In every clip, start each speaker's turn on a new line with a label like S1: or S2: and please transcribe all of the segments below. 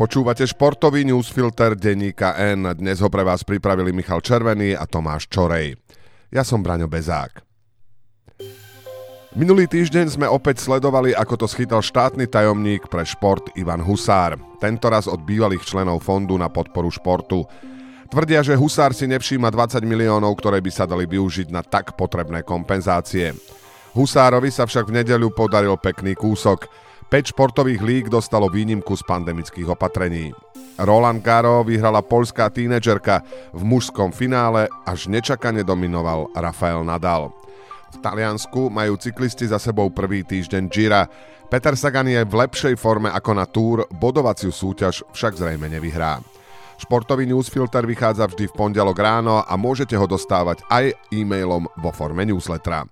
S1: Počúvate športový newsfilter denníka N. Dnes ho pre vás pripravili Michal Červený a Tomáš Čorej. Ja som Braňo Bezák. Minulý týždeň sme opäť sledovali, ako to schytal štátny tajomník pre šport Ivan Husár. Tentoraz od bývalých členov fondu na podporu športu. Tvrdia, že Husár si nevšíma 20 miliónov, ktoré by sa dali využiť na tak potrebné kompenzácie. Husárovi sa však v nedeľu podaril pekný kúsok. 5 športových líg dostalo výnimku z pandemických opatrení. Roland Garros vyhrala poľská tínedžerka, v mužskom finále až nečakane dominoval Rafael Nadal. V Taliansku majú cyklisti za sebou prvý týždeň Gira. Peter Sagan je v lepšej forme ako na Tour, bodovaciu súťaž však zrejme nevyhrá. Športový newsfilter vychádza vždy v pondelok ráno a môžete ho dostávať aj e-mailom vo forme newslettera.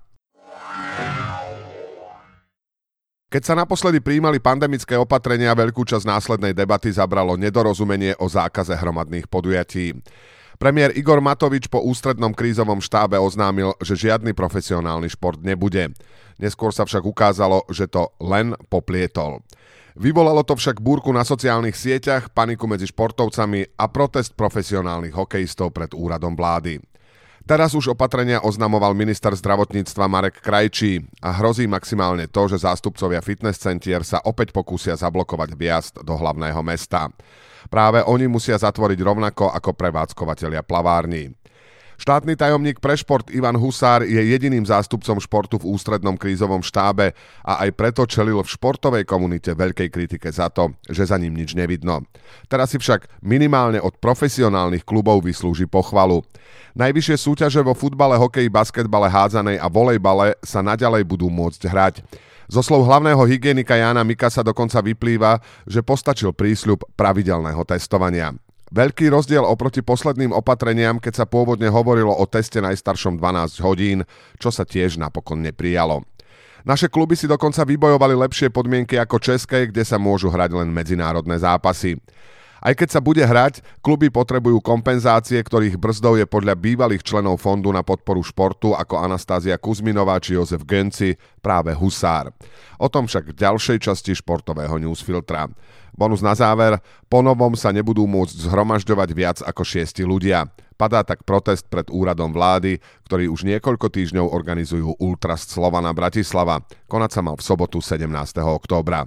S1: Keď sa naposledy prijímali pandemické opatrenia, veľkú časť následnej debaty zabralo nedorozumenie o zákaze hromadných podujatí. Premiér Igor Matovič po ústrednom krízovom štábe oznámil, že žiadny profesionálny šport nebude. Neskôr sa však ukázalo, že to len poplietol. Vyvolalo to však búrku na sociálnych sieťach, paniku medzi športovcami a protest profesionálnych hokejistov pred úradom vlády. Teraz už opatrenia oznamoval minister zdravotníctva Marek Krajčí a hrozí maximálne to, že zástupcovia fitness centier sa opäť pokúsia zablokovať vjazd do hlavného mesta. Práve oni musia zatvoriť rovnako ako prevádzkovatelia plavární. Štátny tajomník pre šport Ivan Husár je jediným zástupcom športu v ústrednom krízovom štábe a aj preto čelil v športovej komunite veľkej kritike za to, že za ním nič nevidno. Teraz si však minimálne od profesionálnych klubov vyslúži pochvalu. Najvyššie súťaže vo futbale, hokeji, basketbale, hádzanej a volejbale sa naďalej budú môcť hrať. Zo slov hlavného hygienika Jána Mikasa dokonca vyplýva, že postačil prísľub pravidelného testovania. Veľký rozdiel oproti posledným opatreniam, keď sa pôvodne hovorilo o teste najstaršom 12 hodín, čo sa tiež napokon neprijalo. Naše kluby si dokonca vybojovali lepšie podmienky ako české, kde sa môžu hrať len medzinárodné zápasy. Aj keď sa bude hrať, kluby potrebujú kompenzácie, ktorých brzdou je podľa bývalých členov fondu na podporu športu ako Anastázia Kuzminová či Jozef Gönci práve Husár. O tom však v ďalšej časti športového newsfiltra. Bonus na záver, ponovom sa nebudú môcť zhromažďovať viac ako 6 ľudia. Padá tak protest pred úradom vlády, ktorý už niekoľko týždňov organizujú Ultrast Slovana Bratislava. Konať sa mal v sobotu 17. októbra.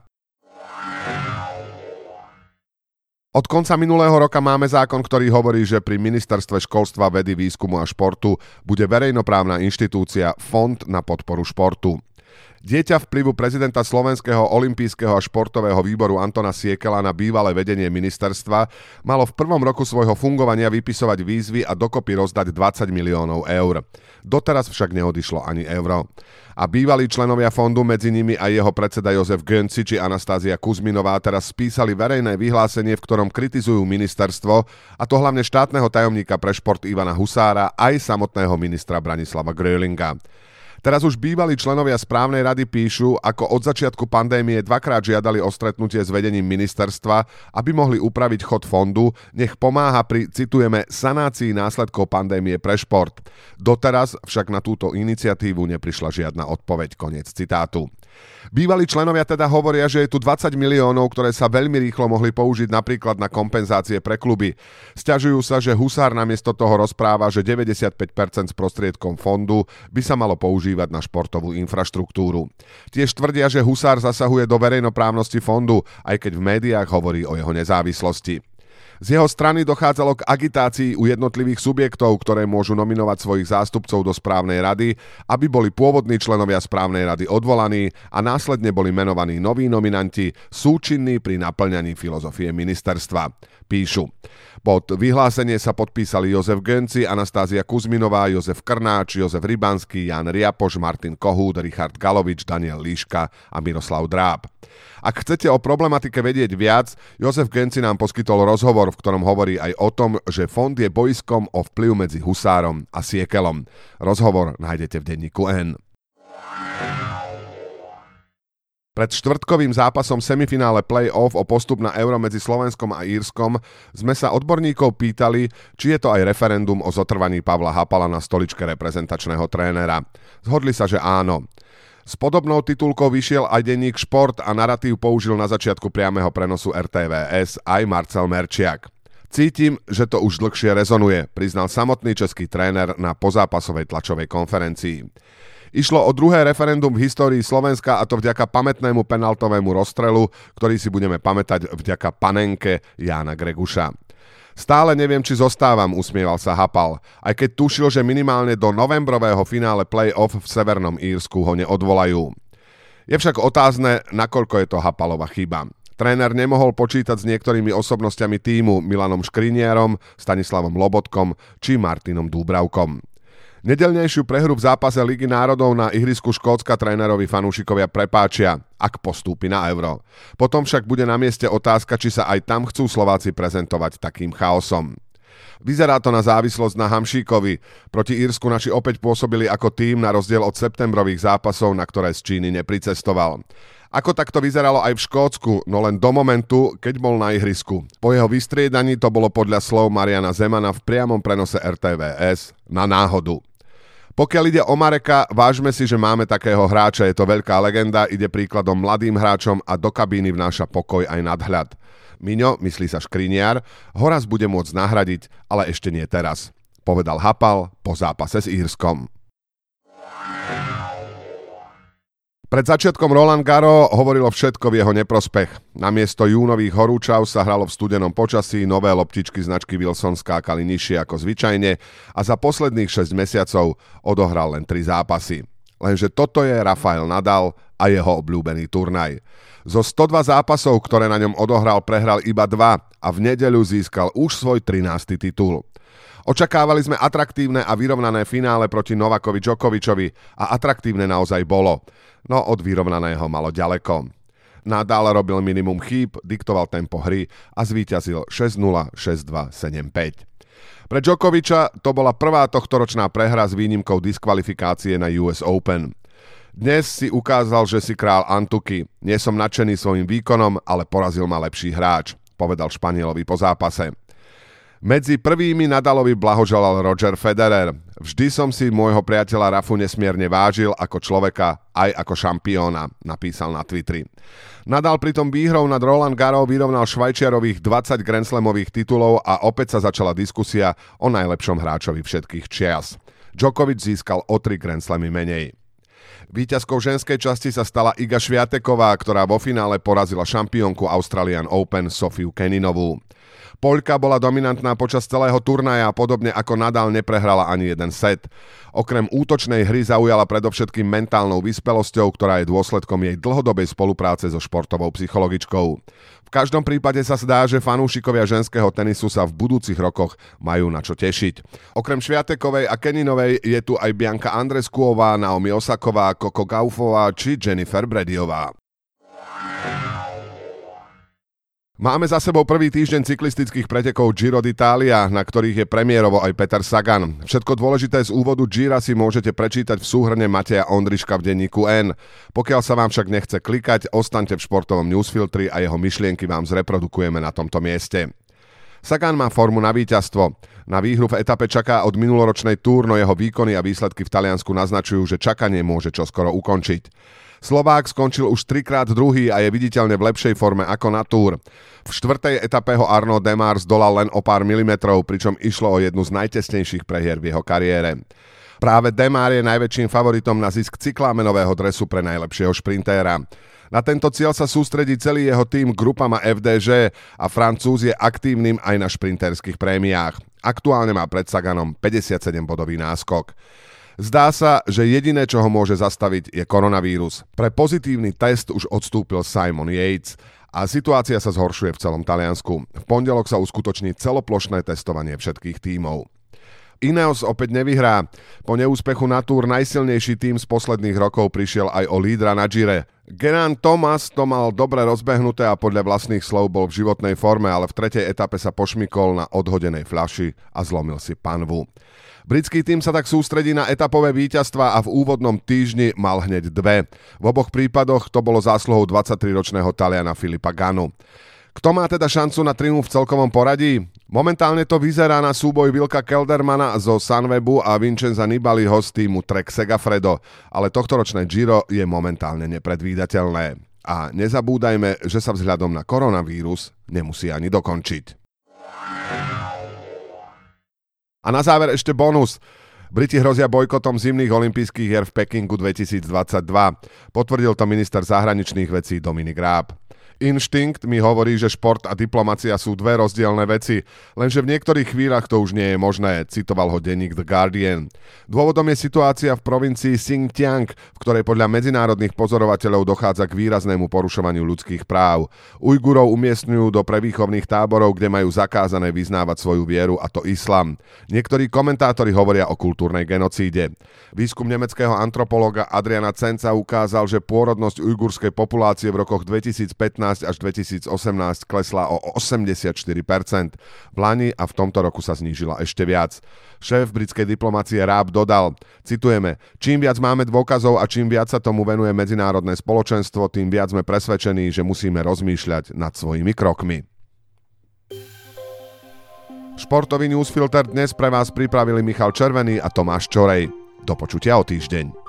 S1: Od konca minulého roka máme zákon, ktorý hovorí, že pri Ministerstve školstva, vedy, výskumu a športu bude verejnoprávna inštitúcia Fond na podporu športu. Dieťa vplyvu prezidenta Slovenského olympijského a športového výboru Antona Siekela na bývalé vedenie ministerstva malo v prvom roku svojho fungovania vypisovať výzvy a dokopy rozdať 20 miliónov eur. Doteraz však neodišlo ani euro. A bývalí členovia fondu, medzi nimi aj jeho predseda Jozef Gönci či Anastázia Kuzminová, teraz spísali verejné vyhlásenie, v ktorom kritizujú ministerstvo, a to hlavne štátneho tajomníka pre šport Ivana Husára aj samotného ministra Branislava Gröhlinga. Teraz už bývalí členovia správnej rady píšu, ako od začiatku pandémie dvakrát žiadali o stretnutie s vedením ministerstva, aby mohli upraviť chod fondu, nech pomáha pri, citujeme, sanácii následkov pandémie pre šport. Doteraz však na túto iniciatívu neprišla žiadna odpoveď, koniec citátu. Bývalí členovia teda hovoria, že je tu 20 miliónov, ktoré sa veľmi rýchlo mohli použiť napríklad na kompenzácie pre kluby. Sťažujú sa, že Husár namiesto toho rozpráva, že 95% z prostriedkom fondu by sa malo používať na športovú infraštruktúru. Tiež tvrdia, že Husár zasahuje do verejnoprávnosti fondu, aj keď v médiách hovorí o jeho nezávislosti. Z jeho strany dochádzalo k agitácii u jednotlivých subjektov, ktoré môžu nominovať svojich zástupcov do správnej rady, aby boli pôvodní členovia správnej rady odvolaní a následne boli menovaní noví nominanti súčinní pri naplňaní filozofie ministerstva. Píšu. Pod vyhlásenie sa podpísali Jozef Gönci, Anastázia Kuzminová, Jozef Krnáč, Jozef Rybanský, Jan Riapoš, Martin Kohút, Richard Galovič, Daniel Líška a Miroslav Dráb. Ak chcete o problematike vedieť viac, Jozef Gönci nám poskytol rozhovor, v ktorom hovorí aj o tom, že fond je bojiskom o vplyv medzi Husárom a Siekelom. Rozhovor nájdete v denníku N. Pred štvrtkovým zápasom semifinále play-off o postup na Euro medzi Slovenskom a Írskom sme sa odborníkov pýtali, či je to aj referendum o zotrvaní Pavla Hapala na stoličke reprezentačného trénera. Zhodli sa, že áno. S podobnou titulkou vyšiel aj denník Šport a naratív použil na začiatku priameho prenosu RTVS aj Marcel Merčiak. Cítim, že to už dlhšie rezonuje, priznal samotný český tréner na pozápasovej tlačovej konferencii. Išlo o druhé referendum v histórii Slovenska a to vďaka pamätnému penaltovému rozstrelu, ktorý si budeme pamätať vďaka panenke Jána Greguša. Stále neviem, či zostávam, usmieval sa Hapal, aj keď tušil, že minimálne do novembrového finále play-off v Severnom Írsku ho neodvolajú. Je však otázne, nakoľko je to Hapalova chyba. Tréner nemohol počítať s niektorými osobnostiami tímu Milanom Škrinierom, Stanislavom Lobotkom či Martinom Dúbravkom. Nedeľnejšiu prehru v zápase Ligy národov na ihrisku Škótska trénerovi fanúšikovia prepáčia, ak postúpi na Euro. Potom však bude na mieste otázka, či sa aj tam chcú Slováci prezentovať takým chaosom. Vyzerá to na závislosť na Hamšíkovi. Proti Írsku naši opäť pôsobili ako tím na rozdiel od septembrových zápasov, na ktoré z Číny nepricestoval. Ako takto vyzeralo aj v Škótsku, no len do momentu, keď bol na ihrisku. Po jeho vystriedaní to bolo podľa slov Mariana Zemana v priamom prenose RTVS na náhodu. Pokiaľ ide o Mareka, vážme si, že máme takého hráča, je to veľká legenda, ide príkladom mladým hráčom a do kabíny vnáša pokoj aj nadhľad. Miňo, myslí sa Škriniar, ho raz bude môcť nahradiť, ale ešte nie teraz, povedal Hapal po zápase s Írskom. Pred začiatkom Roland Garros hovorilo všetko v jeho neprospech. Namiesto júnových horúčav sa hralo v studenom počasí, nové loptičky značky Wilson skákali nižšie ako zvyčajne a za posledných 6 mesiacov odohral len 3 zápasy. Lenže toto je Rafael Nadal a jeho obľúbený turnaj. Zo 102 zápasov, ktoré na ňom odohral, prehral iba 2 a v nedeľu získal už svoj 13. titul. Očakávali sme atraktívne a vyrovnané finále proti Novakovi Djokovičovi a atraktívne naozaj bolo. No od vyrovnaného malo ďaleko. Nadal robil minimum chýb, diktoval tempo hry a zvíťazil 6-0, 6-2, 7-5. Pre Djokoviča to bola prvá tohtoročná prehra s výnimkou diskvalifikácie na US Open. Dnes si ukázal, že si král Antuky. Nie som nadšený svojim výkonom, ale porazil ma lepší hráč, povedal Španielovi po zápase. Medzi prvými Nadalovi blahoželal Roger Federer. Vždy som si môjho priateľa Rafu nesmierne vážil ako človeka aj ako šampióna, napísal na Twitteri. Nadal pritom výhrou nad Roland Garros vyrovnal Švajčiarových 20 Grand Slamových titulov a opäť sa začala diskusia o najlepšom hráčovi všetkých čias. Djokovic získal o 3 Grand Slamy menej. Víťazkou ženskej časti sa stala Iga Swiateková, ktorá vo finále porazila šampiónku Australian Open Sofiu Keninovú. Poľka bola dominantná počas celého turnaja a podobne ako Nadal neprehrala ani jeden set. Okrem útočnej hry zaujala predovšetkým mentálnou vyspelosťou, ktorá je dôsledkom jej dlhodobej spolupráce so športovou psychologičkou. V každom prípade sa zdá, že fanúšikovia ženského tenisu sa v budúcich rokoch majú na čo tešiť. Okrem Swiatekovej a Keninovej je tu aj Bianca Andreescuová, Naomi Osaková, Coco Gaufová či Jennifer Bradyová. Máme za sebou prvý týždeň cyklistických pretekov Giro d'Italia, na ktorých je premiérovo aj Peter Sagan. Všetko dôležité z úvodu Gira si môžete prečítať v súhrne Mateja Ondriška v denníku N. Pokiaľ sa vám však nechce klikať, ostaňte v športovom newsfiltri a jeho myšlienky vám zreprodukujeme na tomto mieste. Sagan má formu na víťazstvo. Na výhru v etape čaká od minuloročnej Tour, no jeho výkony a výsledky v Taliansku naznačujú, že čakanie môže čoskoro ukončiť. Slovák skončil už 3-krát druhý a je viditeľne v lepšej forme ako na Tour. V 4. etape ho Arnaud Démare zdolal len o pár milimetrov, pričom išlo o jednu z najtesnejších prehier v jeho kariére. Práve Démare je najväčším favoritom na zisk cyklámenového dresu pre najlepšieho šprintéra. Na tento cieľ sa sústredí celý jeho tím Groupama FDŽ a Francúz je aktívnym aj na šprinterských prémiách. Aktuálne má pred Saganom 57-bodový náskok. Zdá sa, že jediné, čo ho môže zastaviť, je koronavírus. Pre pozitívny test už odstúpil Simon Yates a situácia sa zhoršuje v celom Taliansku. V pondelok sa uskutoční celoplošné testovanie všetkých tímov. Ineos opäť nevyhrá. Po neúspechu na Tour najsilnejší tím z posledných rokov prišiel aj o lídra na Gire. Geraint Thomas to mal dobre rozbehnuté a podľa vlastných slov bol v životnej forme, ale v 3. etape sa pošmykol na odhodenej fľaši a zlomil si panvu. Britský tím sa tak sústredí na etapové víťazstva a v úvodnom týždni mal hneď 2. V oboch prípadoch to bolo zásluhou 23-ročného Taliana Filipa Gannu. Kto má teda šancu na triumf v celkovom poradí? Momentálne to vyzerá na súboj Wilka Keldermana zo Sunwebu a Vincenza Nibaliho z týmu Trek Segafredo, ale tohtoročné Giro je momentálne nepredvídateľné. A nezabúdajme, že sa vzhľadom na koronavírus nemusí ani dokončiť. A na záver ešte bonus. Briti hrozia bojkotom zimných olympijských hier v Pekingu 2022. Potvrdil to minister zahraničných vecí Dominik Raab. Inštinkt mi hovorí, že šport a diplomacia sú dve rozdielne veci, lenže v niektorých chvíľach to už nie je možné, citoval ho denník The Guardian. Dôvodom je situácia v provincii Xinjiang, v ktorej podľa medzinárodných pozorovateľov dochádza k výraznému porušovaniu ľudských práv. Ujgurov umiestňujú do prevýchovných táborov, kde majú zakázané vyznávať svoju vieru, a to islam. Niektorí komentátori hovoria o kultúrnej genocíde. Výskum nemeckého antropológa Adriana Zenza ukázal, že pôrodnosť ujgurskej populácie v rokoch 2015 až 2018 klesla o 84%. V lani a v tomto roku sa znížila ešte viac. Šéf britskej diplomacie Raab dodal, citujeme, čím viac máme dôkazov a čím viac sa tomu venuje medzinárodné spoločenstvo, tým viac sme presvedčení, že musíme rozmýšľať nad svojimi krokmi. Športový newsfilter dnes pre vás pripravili Michal Červený a Tomáš Čorej. Do počutia o týždeň.